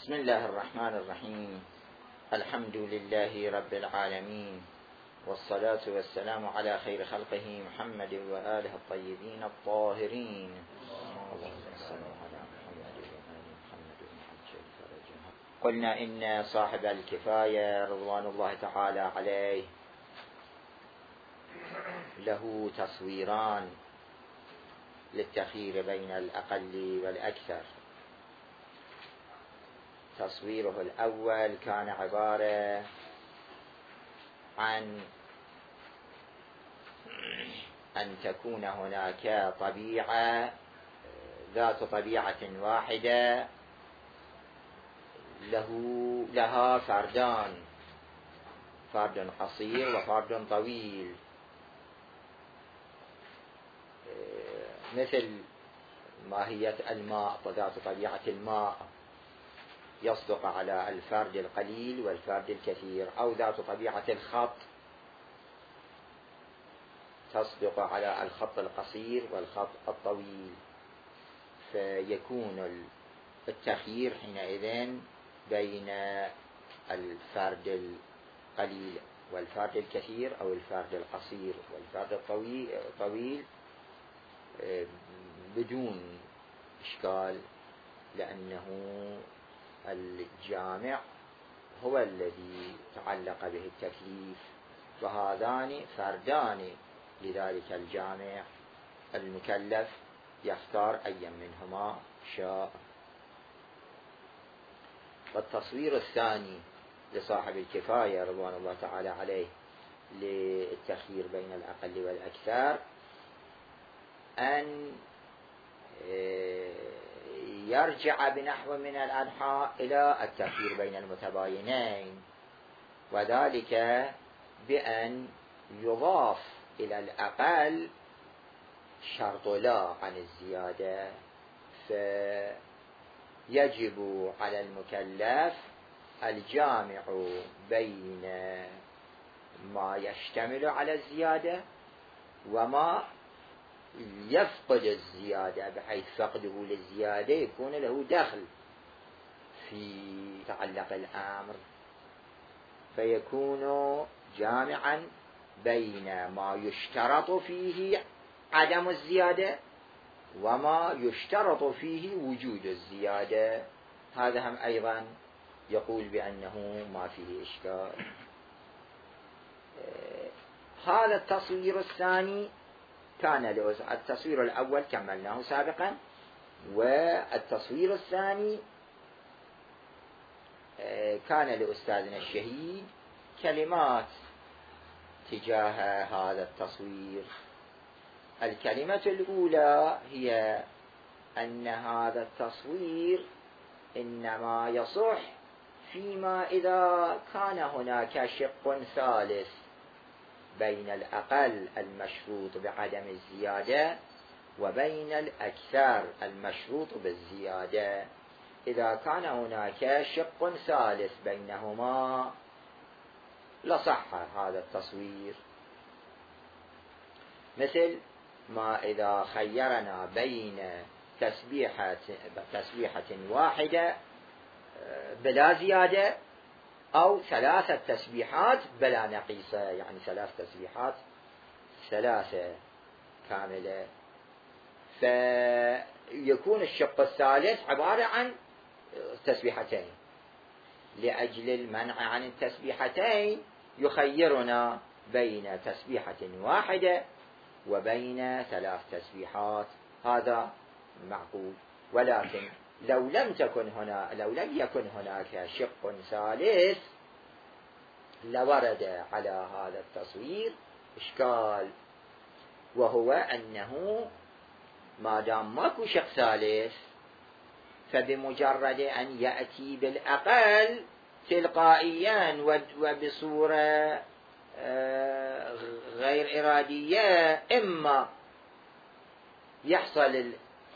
بسم الله الرحمن الرحيم. الحمد لله رب العالمين، والصلاة والسلام على خير خلقه محمد وآله الطيبين الطاهرين. اللهم صل على محمد وآل محمد وعجل فرجهم. قلنا إن صاحب الكفاية رضوان الله تعالى عليه له تصويران للتخيير بين الأقل والأكثر. تصويره الأول كان عبارة عن أن تكون هناك طبيعة ذات طبيعة واحدة لها فردان، فرد قصير وفرد طويل، مثل ماهية الماء وذات طبيعة الماء يصدق على الفرد القليل والفرد الكثير، أو ذات طبيعة الخط تصدق على الخط القصير والخط الطويل، فيكون التخيير حينئذ بين الفرد القليل والفرد الكثير، أو الفرد القصير والفرد الطويل بدون إشكال، لأنه الجامع هو الذي تعلق به التكليف، وهذان فردان، لذلك الجامع المكلف يختار أي منهما شاء. والتصوير الثاني لصاحب الكفاية رضوان الله تعالى عليه للتخيير بين الأقل والأكثر أن يرجع بنحو من الأنحاء إلى التخيير بين المتباينين، وذلك بأن يضاف إلى الأقل شرط لا عن الزيادة، فيجب على المكلف الجامع بين ما يشتمل على الزيادة وما يفقد الزيادة، بحيث فقده للزيادة يكون له دخل في تعلق الأمر، فيكون جامعا بين ما يشترط فيه عدم الزيادة وما يشترط فيه وجود الزيادة. هذا هم أيضا يقول بأنه ما فيه إشكال. هذا التصوير الثاني كان التصوير الأول كملناه سابقا، والتصوير الثاني كان لأستاذنا الشهيد كلمات تجاه هذا التصوير. الكلمة الأولى هي أن هذا التصوير إنما يصح فيما إذا كان هناك شق ثالث بين الأقل المشروط بعدم الزيادة وبين الأكثر المشروط بالزيادة. إذا كان هناك شق ثالث بينهما لصح هذا التصوير، مثل ما إذا خيرنا بين تسبيحة واحدة بلا زيادة أو 3 تسبيحات بلا نقيصة، يعني 3 تسبيحات 3 كاملة، فيكون الشق الثالث عبارة عن تسبيحتين. لأجل المنع عن التسبيحتين يخيرنا بين تسبيحة واحدة وبين 3 تسبيحات، هذا معقول. ولكن لو لم يكن هناك شق ثالث لورد على هذا التصوير إشكال، وهو أنه ما دام ماكو شق ثالث فبمجرد أن يأتي بالأقل تلقائيا وبصورة غير إرادية، إما يحصل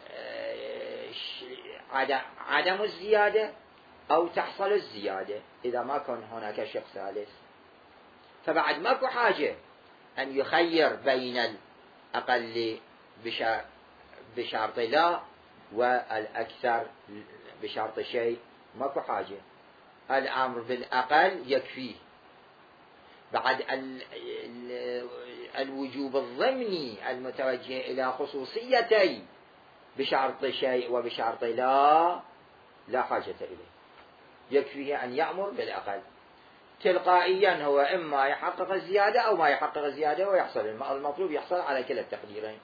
عدم الزيادة أو تحصل الزيادة إذا ما كان هناك شق ثالث، فبعد ماكو حاجة أن يخير بين الأقل بشرط لا والأكثر بشرط شيء، ماكو حاجة، الأمر بالأقل يكفيه. بعد الوجوب الضمني المتوجه إلى خصوصيتي بشرط شيء وبشرط لا حاجة إليه، يكفيه أن يأمر بالأقل. تلقائيا هو إما يحقق الزيادة أو ما يحقق الزيادة ويحصل المطلوب، يحصل على كلا التقديرين.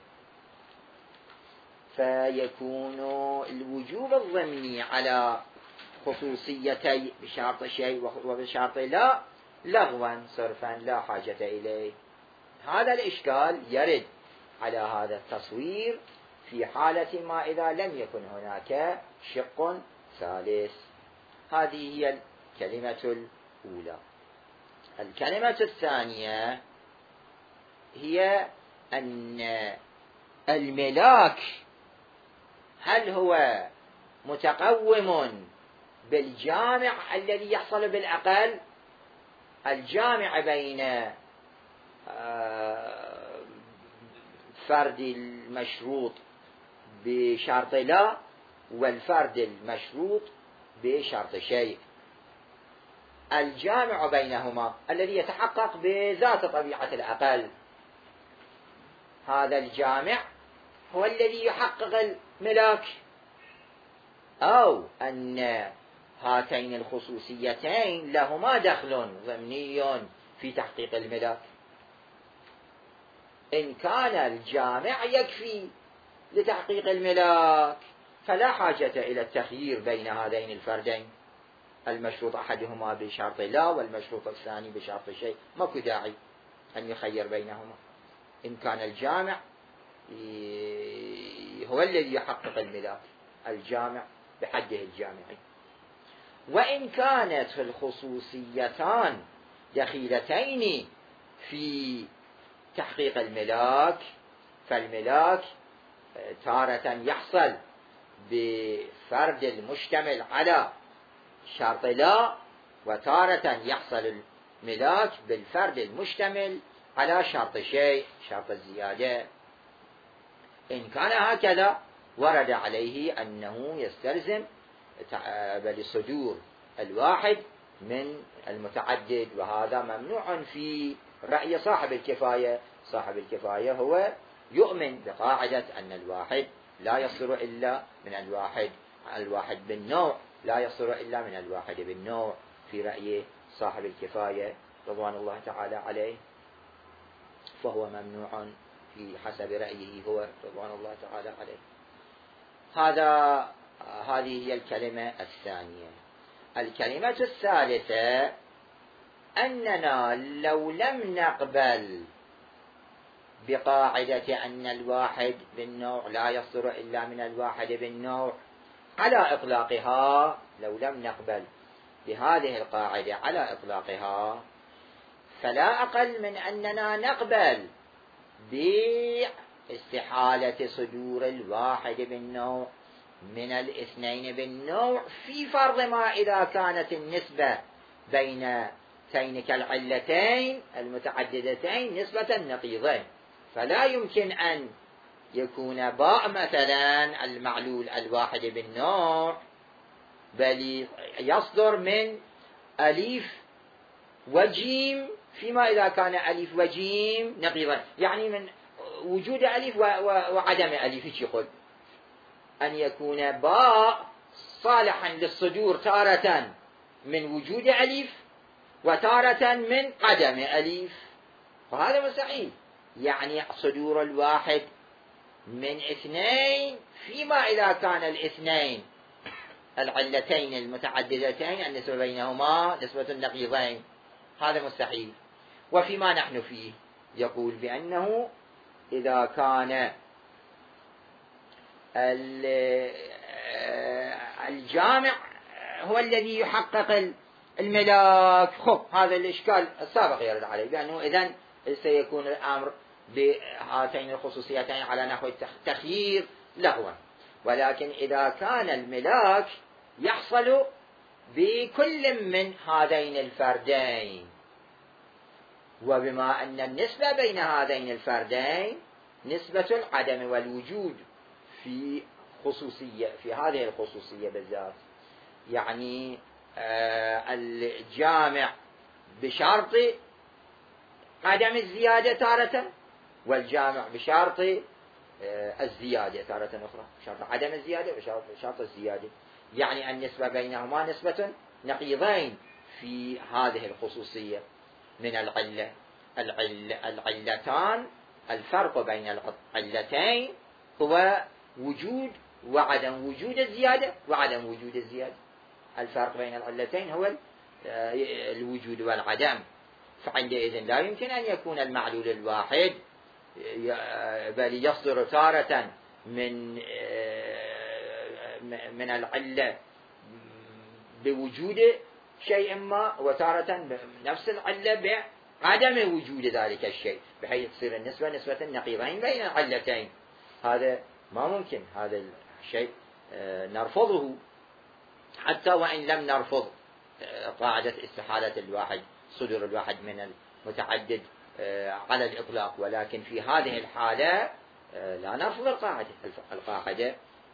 فيكون الوجوب الضمني على خصوصيتي بشرط شيء وبشرط لا لغوا صرفا لا حاجة إليه. هذا الإشكال يرد على هذا التصوير في حالة ما إذا لم يكن هناك شق ثالث. هذه هي الكلمة الأولى. الكلمة الثانية هي أن الملاك هل هو متقوم بالجامع الذي يحصل بالأقل، الجامع بين فرد المشروط بشرط لا والفرد المشروط بشرط شيء، الجامع بينهما الذي يتحقق بذات طبيعة الأقل. هذا الجامع هو الذي يحقق الملاك، أو أن هاتين الخصوصيتين لهما دخل ضمني في تحقيق الملاك. إن كان الجامع يكفي لتحقيق الملاك فلا حاجة إلى التخيير بين هذين الفردين، المشروط أحدهما بشرط لا والمشروط الثاني بشرط شيء، ماكو داعي أن يخير بينهما. إن كان الجامع هو الذي يحقق الملاك، الجامع بحده الجامعي. وإن كانت الخصوصيتان دخيلتين في تحقيق الملاك، فالملاك تارة يحصل بفرد المشتمل على شرط لا، وتارة يحصل الملاك بالفرد المشتمل على شرط شيء، شرط الزيادة. إن كان هكذا ورد عليه أنه يستلزم صدور الواحد من المتعدد، وهذا ممنوع في رأي صاحب الكفاية. صاحب الكفاية هو يؤمن بقاعدة أن الواحد لا يصدر إلا من الواحد، الواحد بالنوع لا يصدر إلا من الواحد بالنوع في رأي صاحب الكفاية رضوان الله تعالى عليه، فهو ممنوع في حسب رأيه هو رضوان الله تعالى عليه. هذه هي الكلمة الثانية. الكلمة الثالثة أننا لو لم نقبل بقاعدة أن الواحد بالنوع لا يصدر إلا من الواحد بالنوع على إطلاقها، لو لم نقبل بهذه القاعدة على إطلاقها، فلا أقل من أننا نقبل باستحالة صدور الواحد بالنوع من الاثنين بالنوع في فرض ما إذا كانت النسبة بين تلك العلتين المتعددتين نسبة نقيضين. فلا يمكن أن يكون باء مثلا المعلول الواحد بالنوع، بل يصدر من أليف وجيم فيما إذا كان أليف وجيم نقيضين، يعني من وجود أليف وعدم أليف. يقول أن يكون باء صالحا للصدور تارة من وجود أليف وتارة من عدم أليف، وهذا مستحيل. يعني صدور الواحد من اثنين فيما إذا كان الاثنين العلتين المتعددتين النسبة بينهما نسبة نقيضين، هذا مستحيل. وفيما نحن فيه يقول بأنه إذا كان الجامع هو الذي يحقق الملاك، خب هذا الإشكال السابق يرد عليه، بأنه إذن سيكون الأمر بهاتين الخصوصيتين على نحو التخيير لغوا. ولكن إذا كان الملاك يحصل بكل من هذين الفردين، وبما أن النسبة بين هذين الفردين نسبة العدم والوجود في خصوصية، في هذه الخصوصية بالذات، يعني الجامع بشرط عدم الزيادة تارة، والجامع بشرط الزيادة تارة أخرى، شرط عدم الزيادة وشرط الزيادة، يعني النسبة بينهما نسبة نقيضين في هذه الخصوصية من العلة. العلتان، الفرق بين العلتين هو وجود وعدم وجود الزيادة وعدم وجود الزيادة. الفرق بين العلتين هو الوجود والعدم، فعندئذ لا يمكن أن يكون المعلول الواحد بل يصدر تارة من العلة بوجود شيء ما، وتارة نفس العلة بعدم وجود ذلك الشيء، بحيث تصير النسبة نسبة نقيضين بين العلتين. هذا ما ممكن، هذا الشيء نرفضه، حتى وإن لم نرفض قاعدة استحالة الواحد، صدور الواحد من المتعدد على الإطلاق، ولكن في هذه الحالة لا نرفض القاعدة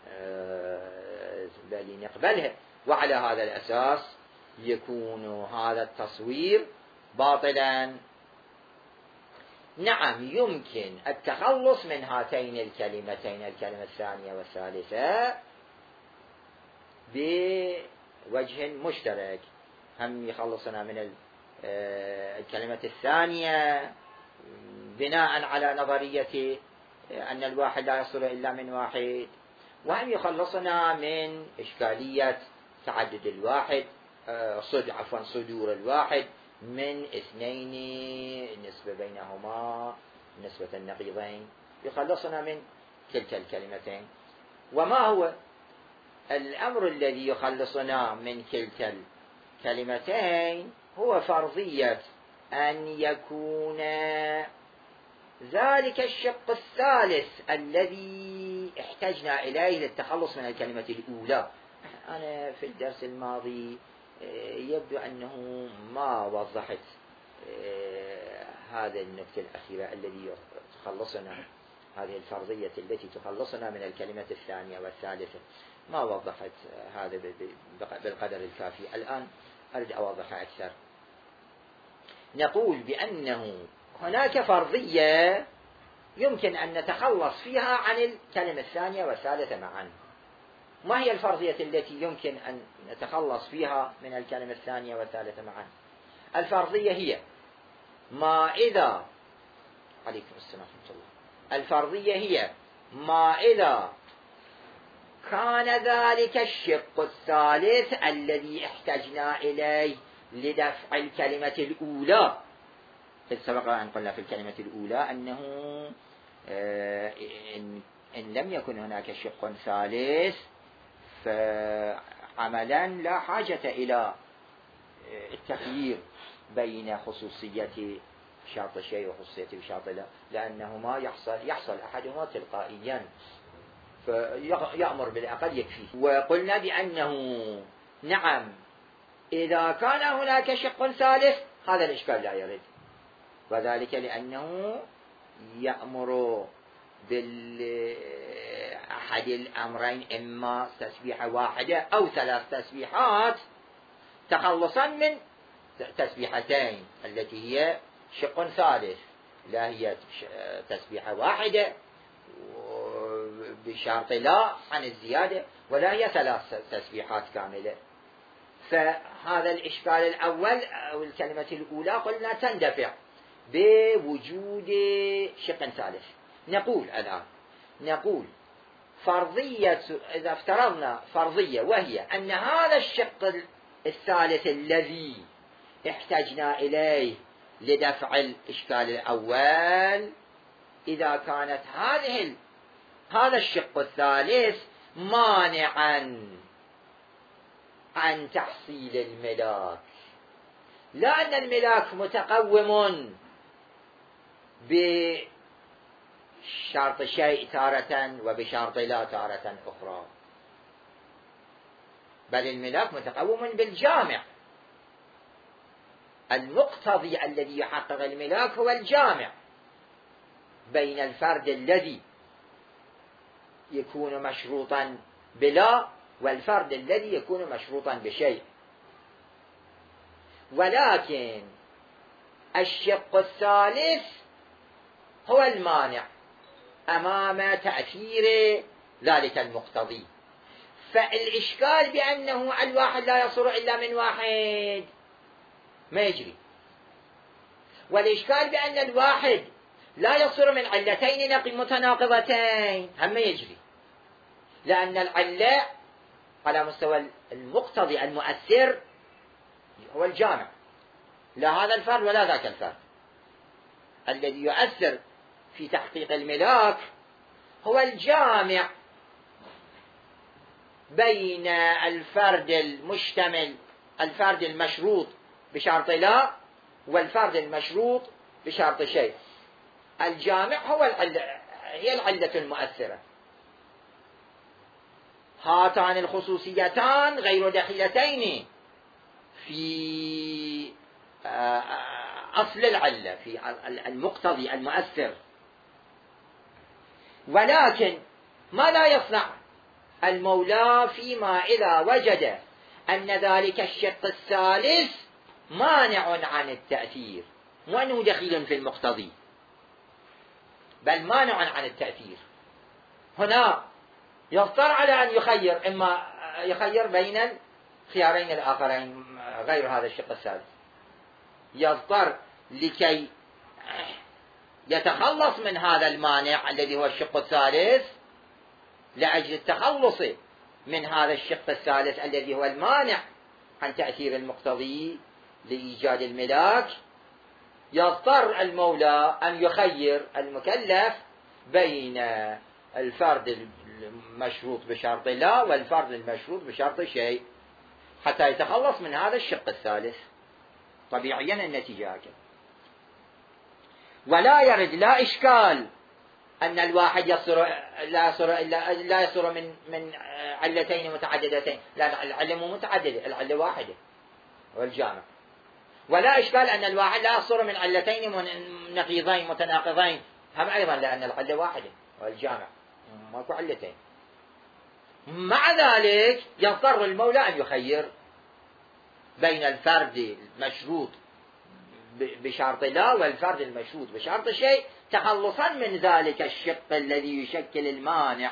بل نقبلها، وعلى هذا الأساس يكون هذا التصوير باطلا. نعم، يمكن التخلص من هاتين الكلمتين، الكلمة الثانية والثالثة، بوجه مشترك، هم يخلصنا من الكلمة الثانية بناء على نظرية أن الواحد لا يصل إلا من واحد، وهم يخلصنا من إشكالية تعدد الواحد، صدور الواحد من اثنين، النسبة بينهما نسبة النقيضين، يخلصنا من كلتا الكلمتين. وما هو الأمر الذي يخلصنا من كلتا الكلمتين؟ هو فرضية أن يكون ذلك الشق الثالث الذي احتجنا إليه للتخلص من الكلمة الأولى. أنا في الدرس الماضي يبدو أنه ما وضحت هذه النقطة الأخيرة الذي تخلصنا، هذه الفرضية التي تخلصنا من الكلمة الثانية والثالثة، ما وضحت هذا بالقدر الكافي. الآن أريد أوضحها أكثر. نقول بأنه هناك فرضية يمكن أن نتخلص فيها عن الكلمة الثانية والثالثة معا. ما هي الفرضية التي يمكن أن نتخلص فيها من الكلمة الثانية والثالثة معا؟ الفرضية هي ما إذا، عليكم السلام ورحمة الله، الفرضية هي ما إذا كان ذلك الشق الثالث الذي احتجنا إليه لدفع الكلمة الأولى. سبق أن قلنا في الكلمة الأولى أنه إن لم يكن هناك شق ثالث فعملا لا حاجة إلى التخيير بين خصوصية شرط شيء وخصوصية شرط لا، لأنهما يحصل أحدهما تلقائيا فيأمر بالأقل يكفي. وقلنا بأنه نعم، إذا كان هناك شق ثالث هذا الإشكال لا يرد، وذلك لأنه يأمر بالأحد الأمرين، إما تسبيحة واحدة أو ثلاث تسبيحات، تخلصا من تسبيحتين التي هي شق ثالث، لا هي تسبيحة واحدة بشرط لا عن الزيادة، ولا هي ثلاث تسبيحات كاملة. فهذا الإشكال الأول أو الكلمة الأولى قلنا تندفع بوجود شق ثالث. نقول الآن فرضية، إذا افترضنا فرضية وهي أن هذا الشق الثالث الذي احتجنا إليه لدفع الإشكال الأول، إذا كانت هذا الشق الثالث مانعا عن تحصيل الملاك، لا أن الملاك متقوم بشرط شيء تارة وبشرط لا تارة أخرى، بل الملاك متقوم بالجامع. المقتضي الذي يحقق الملاك هو الجامع بين الفرد الذي يكون مشروطا بلا والفرد الذي يكون مشروطا بشيء. ولكن الشق الثالث هو المانع أمام تأثير ذلك المقتضي. فالإشكال بأنه الواحد لا يصر إلا من واحد ما يجري، والإشكال بأن الواحد لا يصر من علتين متناقضتين هم ما يجري، لأن العلة على مستوى المقتضي المؤثر هو الجامع، لا هذا الفرد ولا ذاك الفرد. الذي يؤثر في تحقيق الملاك هو الجامع بين الفرد المشتمل، الفرد المشروط بشرط لا، والفرد المشروط بشرط شيء. الجامع هو هي العلة المؤثرة. هاتان الخصوصيتان غير دخيلتين في أصل العلة، في المقتضي المؤثر. ولكن ما لا يصنع المولى فيما إذا وجد أن ذلك الشق الثالث مانع عن التأثير، مو أنه دخيل في المقتضي، بل مانع عن التأثير. هنا يضطر على أن يخير، إما يخير بين الخيارين الآخرين غير هذا الشق الثالث، يضطر لكي يتخلص من هذا المانع الذي هو الشق الثالث، لأجل التخلص من هذا الشق الثالث الذي هو المانع عن تأثير المقتضي لإيجاد الملاك. يضطر المولى أن يخير المكلف بين الفرد المشروط بشرط لا والفرد المشروط بشرط شيء، حتى يتخلص من هذا الشق الثالث. طبيعيا النتيجة هكذا. ولا يرد لا إشكال أن الواحد لا يصر من علتين متعددتين، لا، العلة مو متعددة، العلة واحدة والجامع. ولا إشكال أن الواحد لا يصر من علتين نقيضين متناقضين، هم أيضا لأن العلة واحدة والجامع ماكو علتين. مع ذلك يضطر المولى أن يخير بين الفرد المشروط بشرط لا والفرد المشروط بشرط شيء، تخلصا من ذلك الشق الذي يشكل المانع.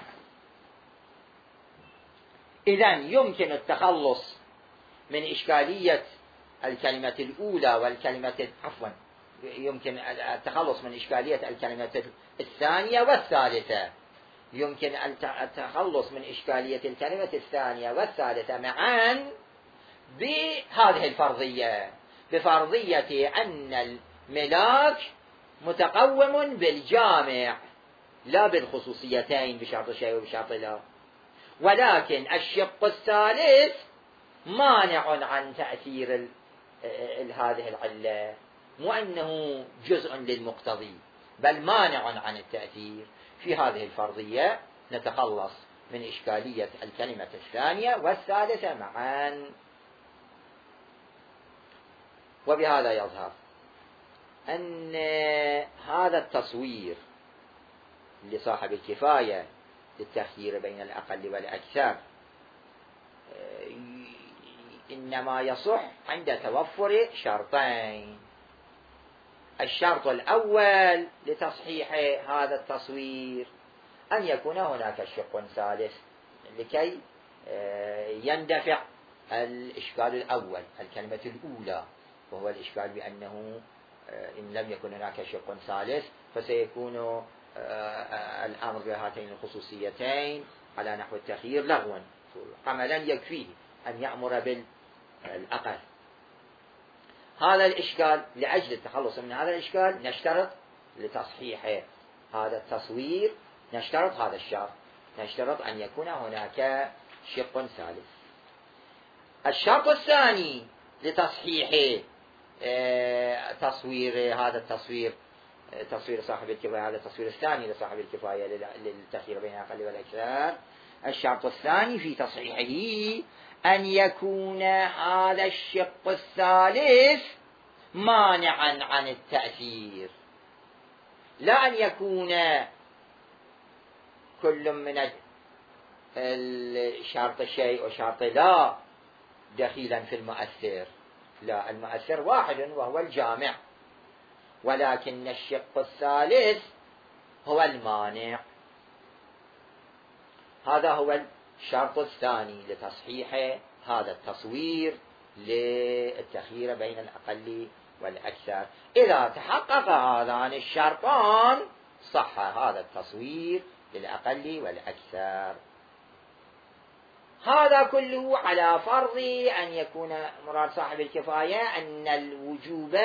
إذن يمكن التخلص من إشكالية الكلمة الأولى والكلمة يمكن التخلص من إشكالية الكلمة الثانية والثالثة. يمكن التخلص من إشكالية الكلمة الثانية والثالثة معا بهذه الفرضية، بفرضية أن الملاك متقوم بالجامع لا بالخصوصيتين بشرط شيء وبشرط لا. ولكن الشق الثالث مانع عن تأثير هذه العلة، مو أنه جزء للمقتضي بل مانع عن التأثير. في هذه الفرضية نتخلص من إشكالية الكلمة الثانية والثالثة معا. وبهذا يظهر أن هذا التصوير لصاحب الكفاية للتخيير بين الأقل والأكثر إنما يصح عند توفر شرطين. الشرط الأول لتصحيح هذا التصوير أن يكون هناك شق ثالث لكي يندفع الإشكال الأول، الكلمة الأولى، وهو الإشكال بأنه إن لم يكن هناك شق ثالث فسيكون الأمر بهاتين الخصوصيتين على نحو التخيير لغوا، عملا يكفيه أن يأمر بالأقل. هذا الإشكال، لأجل التخلص من هذا الإشكال نشترط لتصحيح هذا التصوير، نشترط هذا الشرط، نشترط أن يكون هناك شق ثالث. الشرط الثاني لتصحيح تصوير هذا التصوير، تصوير صاحب الكفاية، هذا التصوير الثاني لصاحب الكفاية للتخيير بين الأقل والأكثر. الشرط الثاني في تصحيحه أن يكون هذا الشق الثالث مانعا عن التأثير، لا أن يكون كل من شرط الشيء وشرط لا دخيلا في المؤثر، لا، المؤثر واحد وهو الجامع، ولكن الشق الثالث هو المانع. هذا هو الشرط الثاني لتصحيح هذا التصوير للتخيير بين الأقل والأكثر. إذا تحقق هذان الشرطان صح هذا التصوير للأقل والأكثر. هذا كله على فرض أن يكون مراد صاحب الكفاية أن الوجوب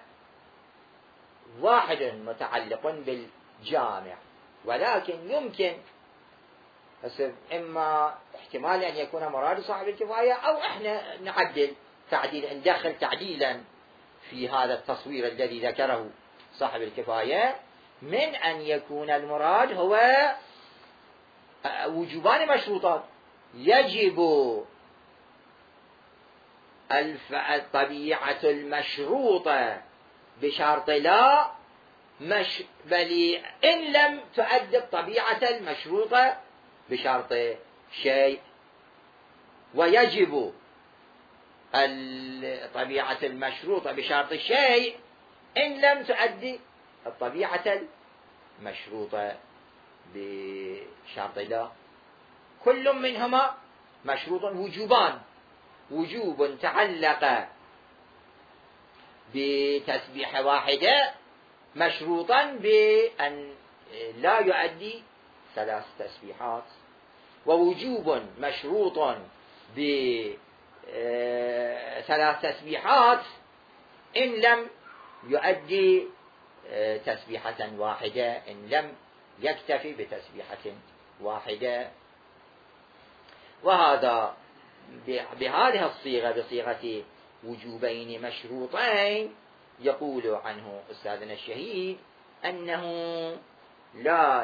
واحد متعلق بالجامع، ولكن يمكن إما احتمال أن يكون مراد صاحب الكفاية، أو إحنا نعدل ندخل تعديلا في هذا التصوير الذي ذكره صاحب الكفاية، من أن يكون المراد هو وجوبان مشروطات. يجب الطبيعة المشروطة بشرط لا بل إن لم تؤدي الطبيعة المشروطة بشرط شيء، ويجب الطبيعة المشروطة بشرط شيء إن لم تؤدي الطبيعة المشروطة بشرط لا. كل منهما مشروط وجوبان، وجوب تعلق بتسبيح واحدة مشروطا بأن لا يؤدي 3 تسبيحات، ووجوب مشروط ب3 تسبيحات إن لم يؤدي تسبيحة واحدة، إن لم يكتفي بتسبيحة واحدة. وهذا بهذه الصيغة، بصيغة وجوبين مشروطين، يقول عنه أستاذنا الشهيد أنه لا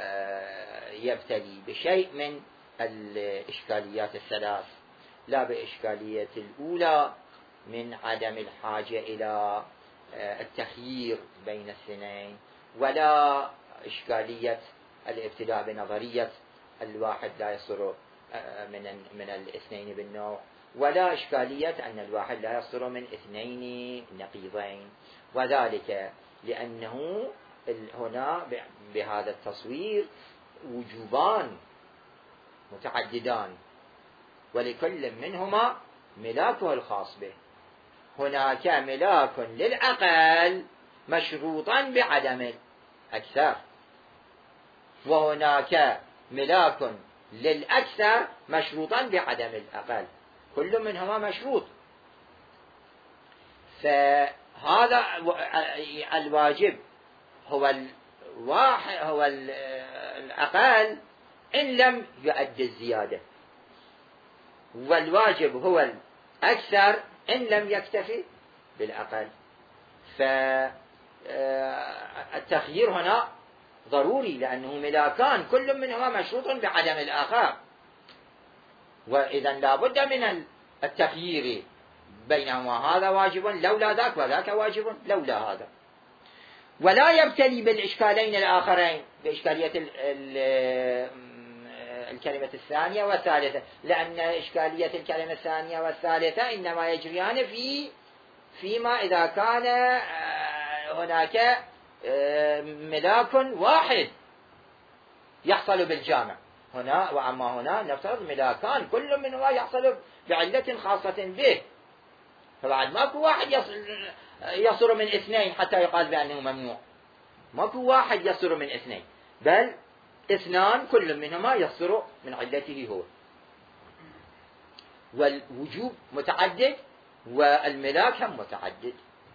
يبتلي بشيء من الإشكاليات الثلاث، لا بإشكالية الأولى من عدم الحاجة إلى التخيير بين الاثنين، ولا إشكالية الابتلاء بنظرية الواحد لا يصدر من الاثنين بالنوع، ولا إشكالية أن الواحد لا يصدر من 2 نقيضين. وذلك لأنه هنا بهذا التصوير وجوبان متعددان، ولكل منهما ملاكه الخاص به. هناك ملاك للأقل مشروطا بعدم الأكثر، وهناك ملاك للأكثر مشروطا بعدم الأقل، كل منهما مشروط. فهذا الواجب هو الأقل إن لم يؤدي الزيادة، والواجب هو الأكثر إن لم يكتفي بالأقل. فالتخيير هنا ضروري، لأنه ملاكان كل منهما مشروط بعدم الآخر، وإذا لا بد من التخيير بينهما. هذا واجب لولا ذاك، وذاك واجب لولا هذا. ولا يبتلي بالإشكالين الآخرين، بإشكالية الكلمة الثانية والثالثة، لأن إشكالية الكلمة الثانية والثالثة إنما يجريان فيما إذا كان هناك ملاك واحد يحصل بالجامع هنا، وأما هنا نفترض ملاكان كل منهما يحصل بعلة خاصة به، فبعد ماكو واحد يصدر من 2 حتى يقال بأنه ممنوع. ماكو واحد يصدر من 2، بل 2 كل منهما يصدر من علته هو. والوجوب متعدد والملاك هم متعدد،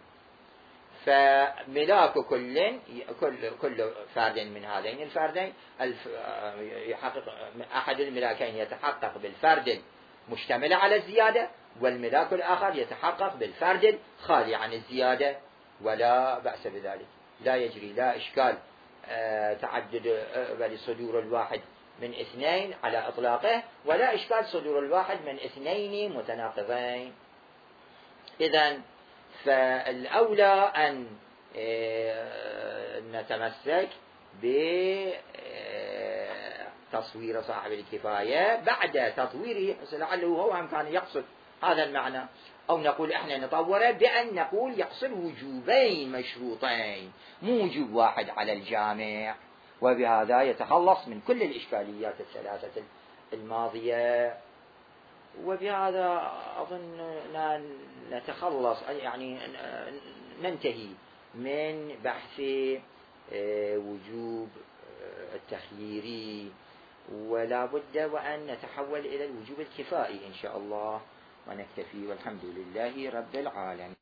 فملاك كل فرد من هذين الفردين يحقق أحد الملاكين يتحقق بالفرد المشتمل على الزيادة، والملاك الآخر يتحقق بالفرد الخالي عن الزيادة، ولا بأس بذلك. لا يجري لا إشكال تعدد بل صدور الواحد من 2 على إطلاقه، ولا إشكال صدور الواحد من 2 متناقضين. إذن فالأولى أن نتمسك بطبيعة تصوير صاحب الكفاية بعد تطويره، لعله هو هم كان يقصد هذا المعنى، أو نقول إحنا نطوره بأن نقول يقصد وجوبين مشروطين، مو وجوب واحد على الجامع، وبهذا يتخلص من كل الإشكاليات الثلاثة الماضية. وبهذا أظن نتخلص، يعني ننتهي من بحث وجوب التخييري، ولا بد وأن نتحول إلى الوجوب الكفائي إن شاء الله، ونكتفي، والحمد لله رب العالمين.